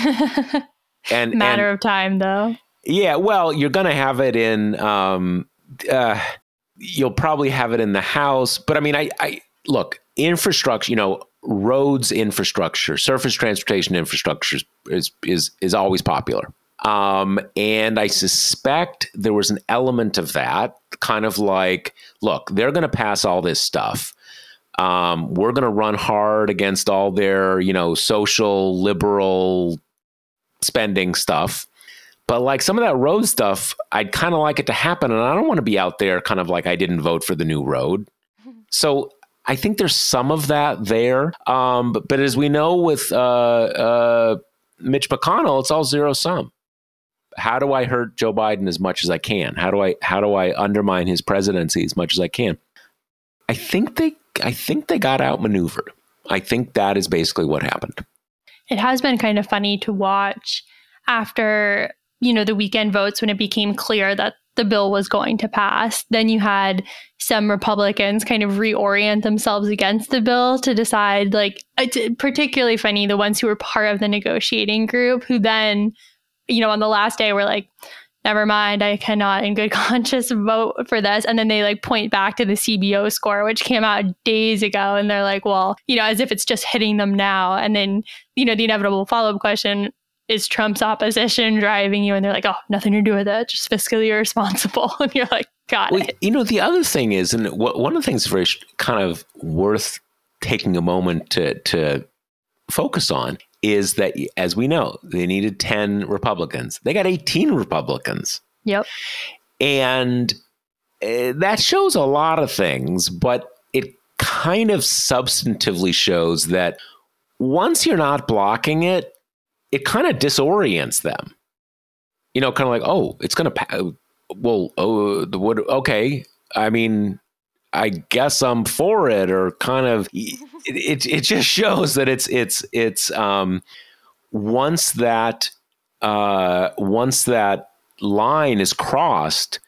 Speaker 2: and
Speaker 3: Matter
Speaker 2: and,
Speaker 3: of time, though.
Speaker 2: Yeah, well, you're going to have it in, um, uh, you'll probably have it in the House. But I mean, I, I look, infrastructure, you know, roads infrastructure, surface transportation infrastructure is, is, is always popular. Um, and I suspect there was an element of that, kind of like, look, they're going to pass all this stuff. Um, we're going to run hard against all their, you know, social liberal spending stuff. But like some of that road stuff, I'd kind of like it to happen. And I don't want to be out there kind of like I didn't vote for the new road. So I think there's some of that there. Um, but, but as we know with uh, uh, Mitch McConnell, it's all zero sum. How do I hurt Joe Biden as much as I can? How do I how do I undermine his presidency as much as I can? I think they I think they got outmaneuvered. I think that is basically what happened.
Speaker 3: It has been kind of funny to watch after, you know, the weekend votes when it became clear that the bill was going to pass. Then you had some Republicans kind of reorient themselves against the bill to decide, like, it's particularly funny, the ones who were part of the negotiating group who then, you know, on the last day were like, never mind, I cannot in good conscience vote for this. And then they like point back to the C B O score, which came out days ago. And they're like, well, you know, as if it's just hitting them now. And then, you know, the inevitable follow-up question, is Trump's opposition driving you? And they're like, oh, nothing to do with it, just fiscally irresponsible. And you're like, got
Speaker 2: well,
Speaker 3: it.
Speaker 2: You know, the other thing is, and w- one of the things very kind of worth taking a moment to to focus on is that, as we know, they needed ten Republicans. They got eighteen Republicans.
Speaker 3: Yep.
Speaker 2: And uh, that shows a lot of things, but it kind of substantively shows that once you're not blocking it, it kind of disorients them. You know, kind of like, oh, it's going to, pa- well, oh, the what? Okay. I mean, I guess I'm for it, or kind of, it, it, it just shows that it's, it's, it's, um, once that, uh, once that line is crossed,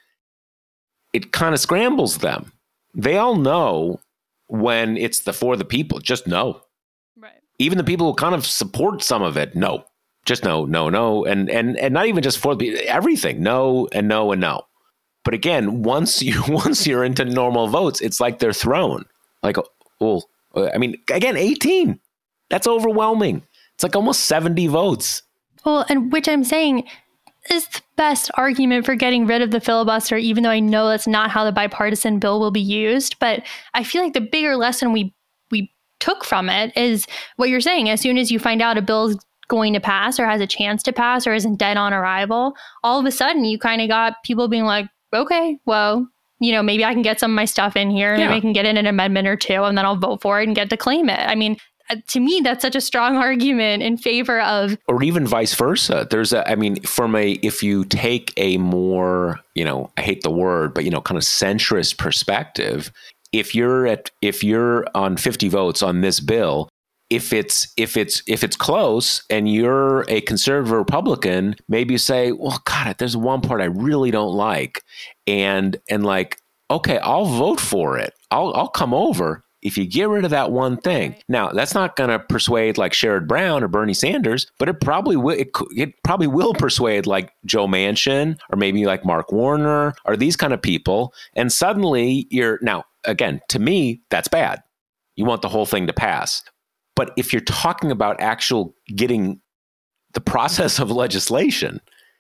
Speaker 2: it kind of scrambles them. They all know when it's the for the people, just no.
Speaker 3: Right.
Speaker 2: Even the people who kind of support some of it, no. Just no, no, no, and and and not even just for the everything, no and no and no. But again, once you once you're into normal votes, it's like they're thrown. Like, well, I mean, again, eighteen. That's overwhelming. It's like almost seventy votes.
Speaker 3: Well, and which I'm saying is the best argument for getting rid of the filibuster, even though I know that's not how the bipartisan bill will be used. But I feel like the bigger lesson we we took from it is what you're saying. As soon as you find out a bill's going to pass or has a chance to pass or isn't dead on arrival, all of a sudden you kind of got people being like, okay, well, you know, maybe I can get some of my stuff in here,
Speaker 2: yeah.
Speaker 3: maybe I can get in an amendment or two, and then I'll vote for it and get to claim it. I mean, to me, that's such a strong argument in favor of,
Speaker 2: or even vice versa. There's a, I mean, from a, if you take a more, you know, I hate the word, but, you know, kind of centrist perspective, if you're at, if you're on fifty votes on this bill, If it's if it's if it's close and you're a conservative Republican, maybe you say, well, God, there's one part I really don't like, and and like, okay, I'll vote for it. I'll I'll come over if you get rid of that one thing. Now, that's not going to persuade like Sherrod Brown or Bernie Sanders, but it probably will. It, it probably will persuade like Joe Manchin or maybe like Mark Warner or these kind of people. And suddenly you're now again, to me, that's bad. You want the whole thing to pass. But if you're talking about actual getting the process of legislation,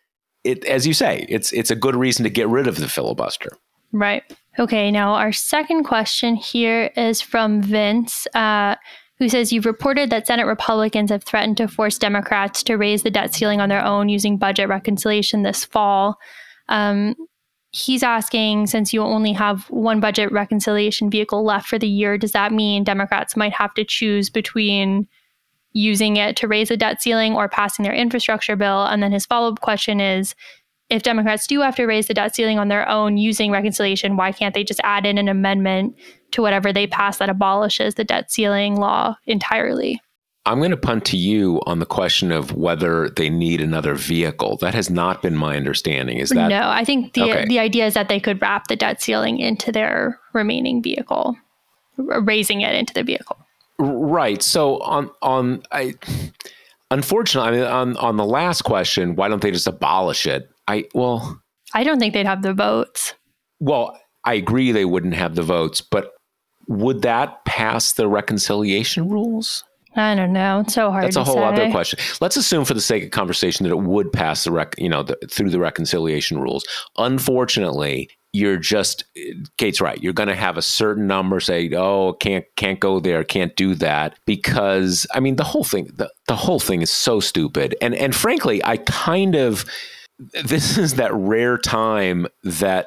Speaker 2: it, as you say, it's it's a good reason to get rid of the filibuster.
Speaker 3: Right. Okay. Now, our second question here is from Vince, uh, who says, you've reported that Senate Republicans have threatened to force Democrats to raise the debt ceiling on their own using budget reconciliation this fall. Um, He's asking, since you only have one budget reconciliation vehicle left for the year, does that mean Democrats might have to choose between using it to raise the debt ceiling or passing their infrastructure bill? And then his follow-up question is, if Democrats do have to raise the debt ceiling on their own using reconciliation, why can't they just add in an amendment to whatever they pass that abolishes the debt ceiling law entirely?
Speaker 2: I'm going to punt to you on the question of whether they need another vehicle. That has not been my understanding. Is that?
Speaker 3: No, I think the
Speaker 2: okay.
Speaker 3: the idea is that they could wrap the debt ceiling into their remaining vehicle, raising it into the vehicle.
Speaker 2: Right. So on on I, unfortunately, I mean, on on the last question, why don't they just abolish it? I well,
Speaker 3: I don't think they'd have the votes.
Speaker 2: Well, I agree they wouldn't have the votes, but would that pass the reconciliation rules?
Speaker 3: I don't know. It's so hard to say.
Speaker 2: That's a whole other question. Let's assume for the sake of conversation that it would pass the rec, you know, the, through the reconciliation rules. Unfortunately, you're just, Kate's right. You're going to have a certain number say, oh, can't, can't go there, can't do that. Because, I mean, the whole thing, the, the whole thing is so stupid. And, and frankly, I kind of, this is that rare time that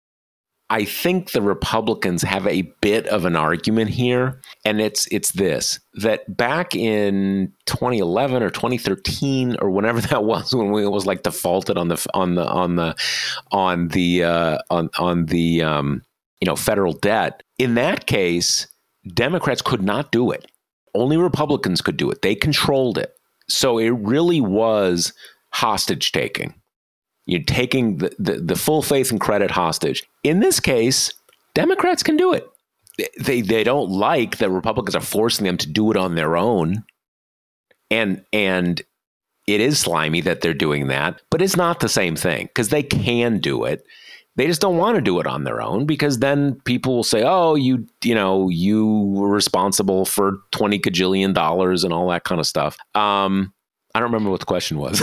Speaker 2: I think the Republicans have a bit of an argument here, and it's it's this, that back in twenty eleven or twenty thirteen or whenever that was, when we was like defaulted on the on the on the on the uh, on on the um, you know federal debt. In that case, Democrats could not do it. Only Republicans could do it. They controlled it. So it really was hostage taking. You're taking the, the, the full faith and credit hostage. In this case, Democrats can do it. They they don't like that Republicans are forcing them to do it on their own. And and it is slimy that they're doing that, but it's not the same thing because they can do it. They just don't want to do it on their own because then people will say, oh, you you know, you were responsible for twenty gajillion dollars and all that kind of stuff. Um, I don't remember what the question was.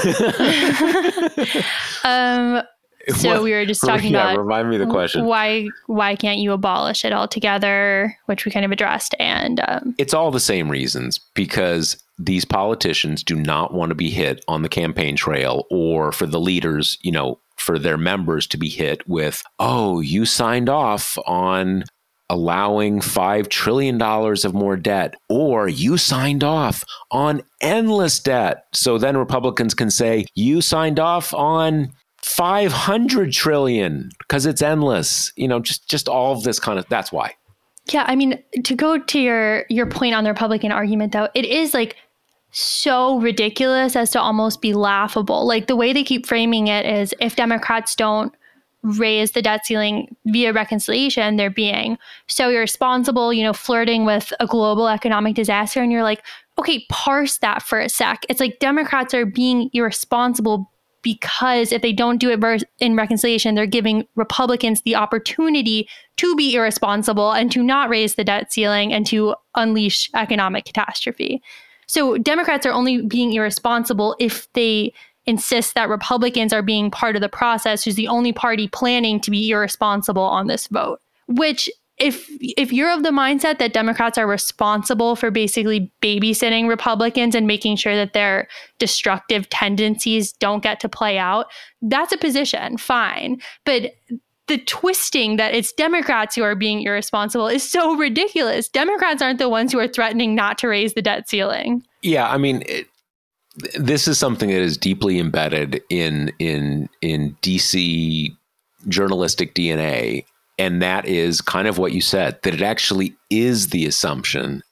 Speaker 3: um So what, we were just talking
Speaker 2: yeah,
Speaker 3: about
Speaker 2: remind me the question.
Speaker 3: Why why can't you abolish it altogether, which we kind of addressed. And um,
Speaker 2: it's all the same reasons, because these politicians do not want to be hit on the campaign trail, or for the leaders, you know, for their members to be hit with, oh, you signed off on allowing five trillion dollars of more debt, or you signed off on endless debt. So then Republicans can say, you signed off on five hundred trillion because it's endless, you know, just, just all of this kind of, that's why.
Speaker 3: Yeah. I mean, to go to your, your point on the Republican argument, though, it is like so ridiculous as to almost be laughable. Like the way they keep framing it is if Democrats don't raise the debt ceiling via reconciliation, they're being so irresponsible, you know, flirting with a global economic disaster. And you're like, okay, parse that for a sec. It's like Democrats are being irresponsible because if they don't do it in reconciliation, they're giving Republicans the opportunity to be irresponsible and to not raise the debt ceiling and to unleash economic catastrophe. So Democrats are only being irresponsible if they insist that Republicans are being part of the process, who's the only party planning to be irresponsible on this vote, which If if you're of the mindset that Democrats are responsible for basically babysitting Republicans and making sure that their destructive tendencies don't get to play out, that's a position, fine. But the twisting that it's Democrats who are being irresponsible is so ridiculous. Democrats aren't the ones who are threatening not to raise the debt ceiling.
Speaker 2: Yeah, I mean, it, this is something that is deeply embedded in in in D C journalistic D N A. And that is kind of what you said, that it actually is the assumption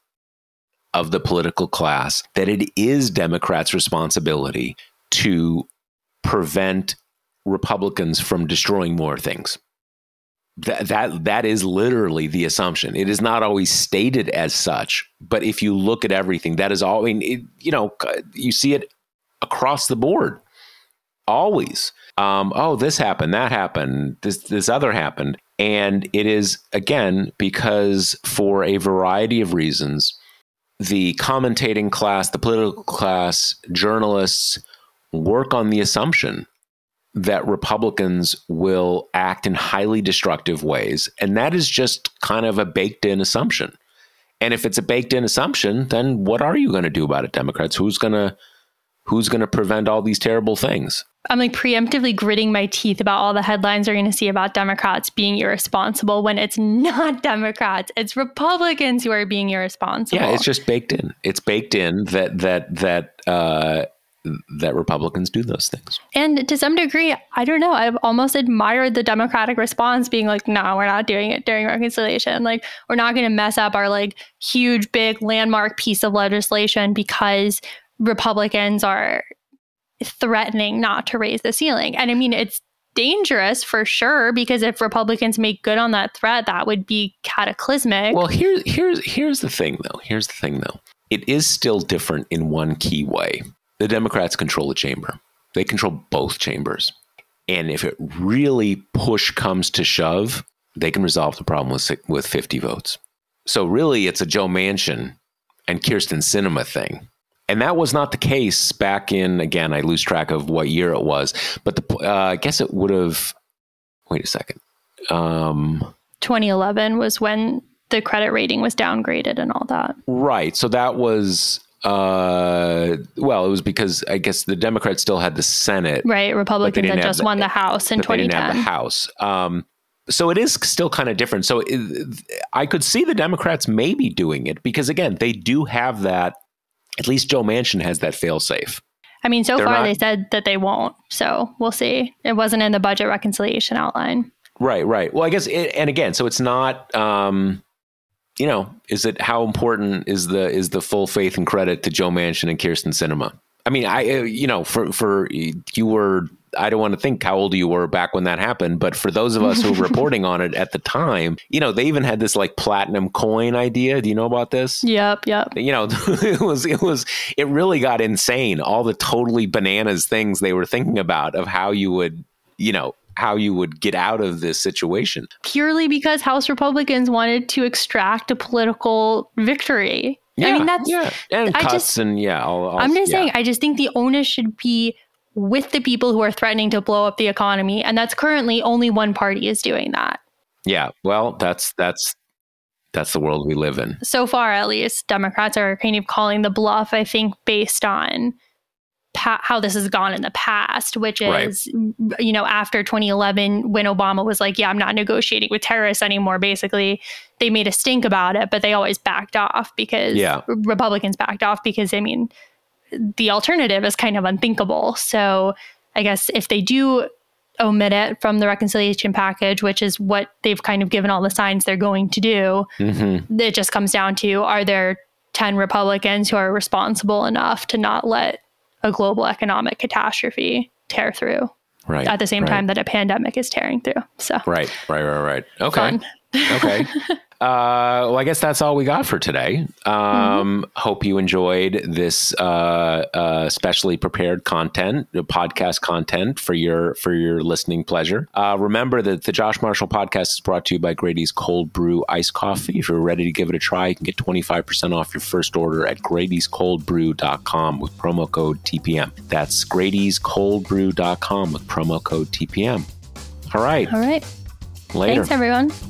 Speaker 2: of the political class that it is Democrats' responsibility to prevent Republicans from destroying more things. That, that, that is literally the assumption. It is not always stated as such, but if you look at everything, that is all, I mean, it, you know, you see it across the board. Always. Um, oh, this happened, that happened, this this other happened. And it is, again, because for a variety of reasons, the commentating class, the political class, journalists work on the assumption that Republicans will act in highly destructive ways. And that is just kind of a baked-in assumption. And if it's a baked-in assumption, then what are you going to do about it, Democrats? Who's going to who's going to prevent all these terrible things?
Speaker 3: I'm like preemptively gritting my teeth about all the headlines we're going to see about Democrats being irresponsible when it's not Democrats. It's Republicans who are being irresponsible.
Speaker 2: Yeah, it's just baked in. It's baked in that that that uh, that Republicans do those things.
Speaker 3: And to some degree, I don't know, I've almost admired the Democratic response being like, no, we're not doing it during reconciliation. Like, we're not going to mess up our like huge, big landmark piece of legislation because Republicans are threatening not to raise the ceiling. And I mean, it's dangerous for sure, because if Republicans make good on that threat, that would be cataclysmic.
Speaker 2: Well, here's here's here's the thing, though. Here's the thing, though. It is still different in one key way. The Democrats control the chamber. They control both chambers. And if it really push comes to shove, they can resolve the problem with with fifty votes. So really, it's a Joe Manchin and Kyrsten Sinema thing. And that was not the case back in, again, I lose track of what year it was, but the, uh, I guess it would have, wait a second. Um,
Speaker 3: twenty eleven was when the credit rating was downgraded and all that.
Speaker 2: Right. So that was, uh, well, it was because I guess the Democrats still had the Senate.
Speaker 3: Right. Republicans had just
Speaker 2: the,
Speaker 3: won the House in twenty ten.
Speaker 2: They didn't have the House. Um, so it is still kind of different. So it, I could see the Democrats maybe doing it because, again, they do have that. At least Joe Manchin has that fail-safe.
Speaker 3: I mean, so
Speaker 2: They're
Speaker 3: far
Speaker 2: not,
Speaker 3: they said that they won't. So we'll see. It wasn't in the budget reconciliation outline.
Speaker 2: Right, right. Well, I guess, it, and again, so it's not, um, you know, is it how important is the is the full faith and credit to Joe Manchin and Kyrsten Sinema? I mean, I, you know, for for you were I don't want to think how old you were back when that happened, but for those of us who were reporting on it at the time, you know, they even had this like platinum coin idea. Do you know about this?
Speaker 3: Yep, yep.
Speaker 2: You know, it was, it was, it really got insane. All the totally bananas things they were thinking about of how you would, you know, how you would get out of this situation.
Speaker 3: Purely because House Republicans wanted to extract a political victory.
Speaker 2: Yeah,
Speaker 3: I mean, that's,
Speaker 2: yeah. And
Speaker 3: I
Speaker 2: cuts
Speaker 3: just,
Speaker 2: and yeah. I'll, I'll,
Speaker 3: I'm just
Speaker 2: yeah.
Speaker 3: saying, I just think the onus should be with the people who are threatening to blow up the economy. And that's currently only one party is doing that.
Speaker 2: Yeah. Well, that's, that's, that's the world we live in.
Speaker 3: So far, at least, Democrats are kind of calling the bluff, I think, based on pa- how this has gone in the past, which is, right. you know, after twenty eleven, when Obama was like, yeah, I'm not negotiating with terrorists anymore, basically, they made a stink about it, but they always backed off because
Speaker 2: yeah.
Speaker 3: Republicans backed off because, I mean, the alternative is kind of unthinkable. So I guess if they do omit it from the reconciliation package, which is what they've kind of given all the signs they're going to do, mm-hmm. it just comes down to, are there ten Republicans who are responsible enough to not let a global economic catastrophe tear through
Speaker 2: right,
Speaker 3: at the same
Speaker 2: right.
Speaker 3: time that a pandemic is tearing through? So
Speaker 2: right, right, right, right. Okay.
Speaker 3: Fun.
Speaker 2: Okay. Uh, well, I guess that's all we got for today. Um, mm-hmm. Hope you enjoyed this uh, uh, specially prepared content, podcast content for your for your listening pleasure. Uh, remember that the Josh Marshall podcast is brought to you by Grady's Cold Brew Iced Coffee. If you're ready to give it a try, you can get twenty-five percent off your first order at Grady's Cold Brew dot com with promo code T P M. That's Grady's Cold Brew dot com with promo code T P M. All right.
Speaker 3: All right.
Speaker 2: Later.
Speaker 3: Thanks, everyone.